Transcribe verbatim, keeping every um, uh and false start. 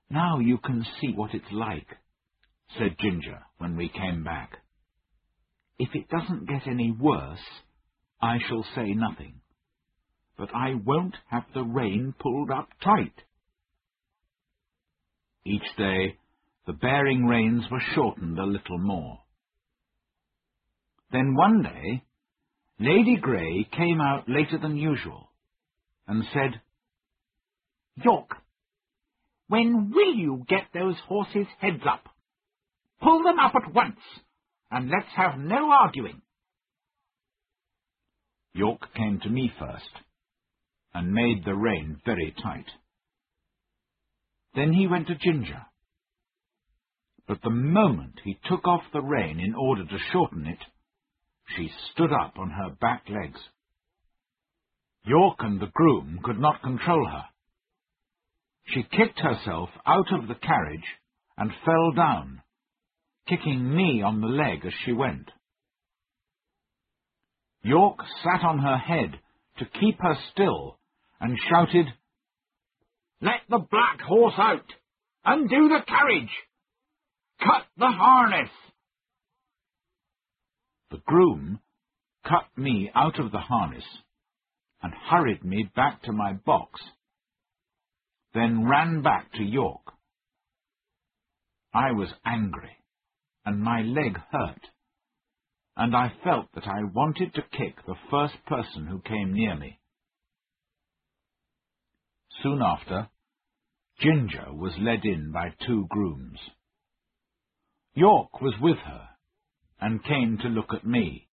"Now you can see what it's like," said Ginger when we came back. "If it doesn't get any worse, I shall say nothing, but I won't have the rein pulled up tight." Each day the bearing reins were shortened a little more. Then one day Lady Grey came out later than usual and said, "York, when will you get those horses' heads up? Pull them up at once, and let's have no arguing." York came to me first, and made the rein very tight. Then he went to Ginger. But the moment he took off the rein in order to shorten it, she stood up on her back legs. York and the groom could not control her. She kicked herself out of the carriage and fell down, kicking me on the leg as she went. York sat on her head to keep her still and shouted, "Let the black horse out! Undo the carriage! Cut the harness!" The groom cut me out of the harness and hurried me back to my box, then ran back to York. I was angry, and my leg hurt, and I felt that I wanted to kick the first person who came near me. Soon after, Ginger was led in by two grooms. York was with her, and came to look at me.